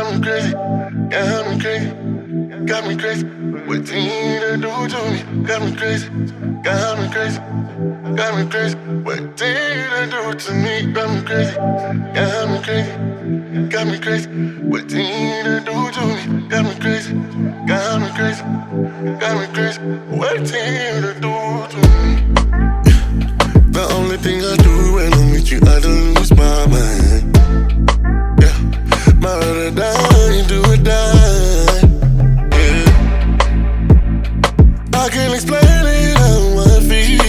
got me crazy, got me crazy, got me crazy. What Tina do to me? Got me crazy, got me crazy, got me crazy. What Tina do to me? Got me crazy, got me crazy, got me crazy. What Tina do to me? Got me crazy, got me crazy, got me crazy. What Tina do to me? The only thing I do when I'm with you, I don't lose my mind. Yeah, my ride or die, do or die. Yeah, I can't explain it how I feel.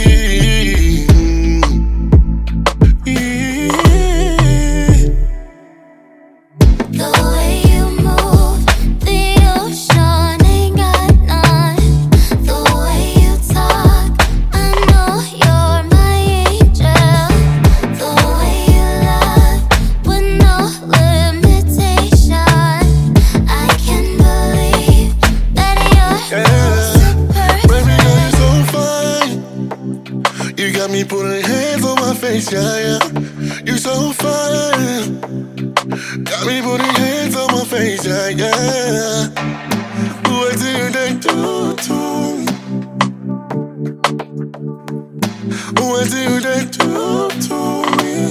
Yeah. The way you move, the ocean ain't got none. The way you talk, I know you're my angel. The way you love, with no limitation. I can't believe that you're so perfect. Baby girl, you're so fine. You got me putting hands on my face, yeah, yeah. You're so fine. Got me putting hands on my face, yeah, yeah. What do they do to me? What do they do to me?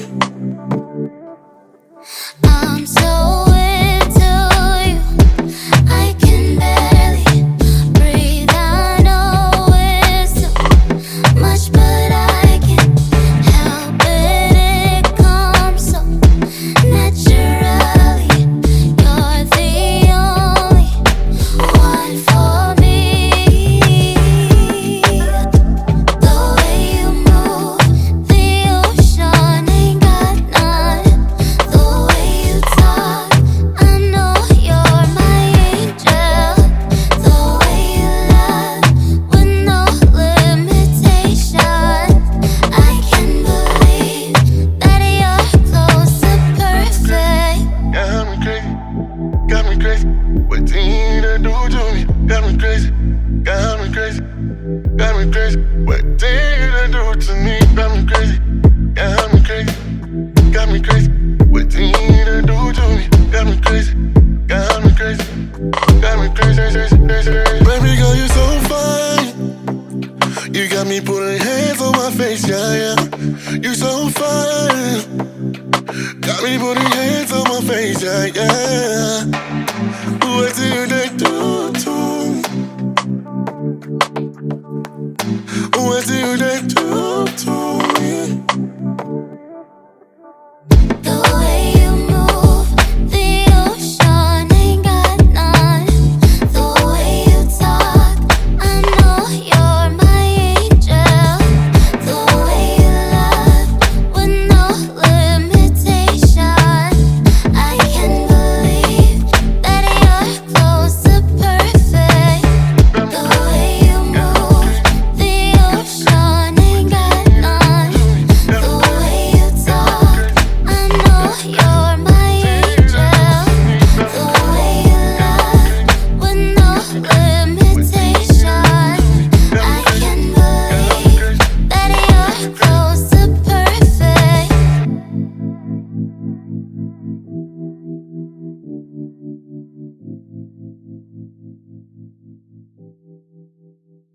I'm so into you, I can barely breathe. I know it's too much, but I can't help it. It comes so naturally. You're the only one for me. The way you move, the ocean ain't got none. The way you talk, I know you're my angel. The way you love, with no limitation. I can't believe that you're close to perfect. Got me crazy, what Tina do to me? Got me crazy, got me crazy, got me crazy. What Tina do to me? Got me crazy, got me crazy, got me crazy. What Tina do to me? Got me crazy, got me crazy, got me crazy. Baby girl, you're so fine. You got me putting hands on my face, yeah, yeah. You're so fine. Got me putting hands on my face, yeah, yeah. What do they do to me? What do they do to me?